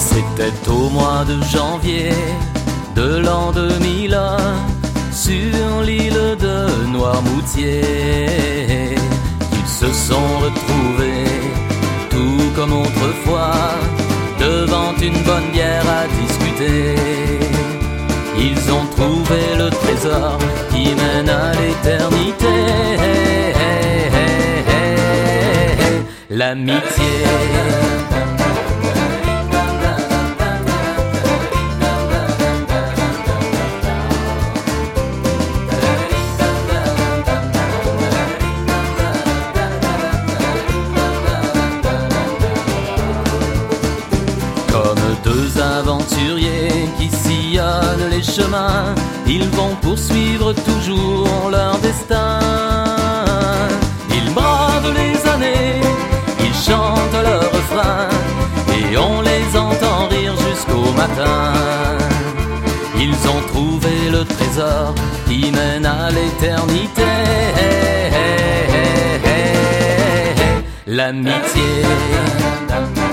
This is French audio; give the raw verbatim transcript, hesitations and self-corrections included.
C'était au mois de janvier de l'an deux mille un, sur l'île de Noirmoutier, qu'ils se sont retrouvés, tout comme autrefois, devant une bonne bière à discuter. Ils ont trouvé le trésor qui mène à l'éternité, l'amitié. Comme deux aventuriers qui sillonnent les chemins, ils vont poursuivre toujours leur destin. Ils bravent les années, ils chantent leur refrain, et on les entend rire jusqu'au matin. Ils ont trouvé le trésor qui mène à l'éternité, l'amitié.